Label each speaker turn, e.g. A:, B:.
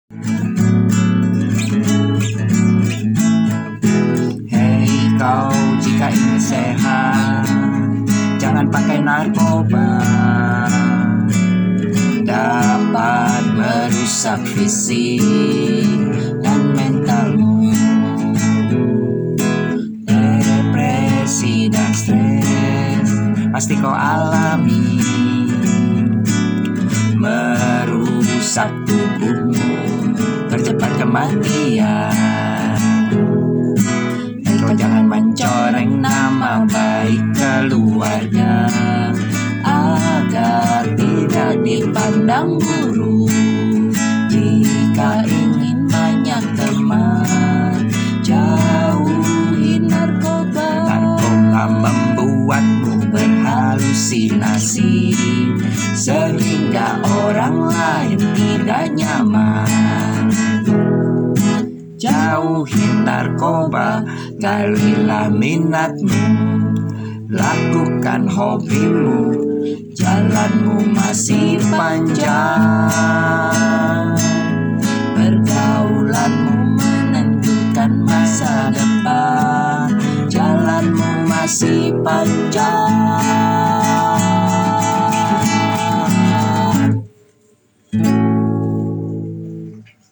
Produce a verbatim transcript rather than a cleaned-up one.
A: Hei kau, jika ingin sehat, jangan pakai narkoba. Dapat merusak fisik dan mentalmu. Depresi dan stres pasti kau alami, merusak tubuhmu, percepat kematian. Kau jangan mencoreng nama baik keluarga agar tidak dipandang buruk. Jika ingin banyak teman, jauhi narkoba. Narkoba membuatmu berhalusinasi sehingga orang lain tidak nyaman. Jauhi narkoba, galilah minatmu, lakukan hobimu, jalanmu masih panjang. Pergaulanmu menentukan masa depan, jalanmu masih panjang.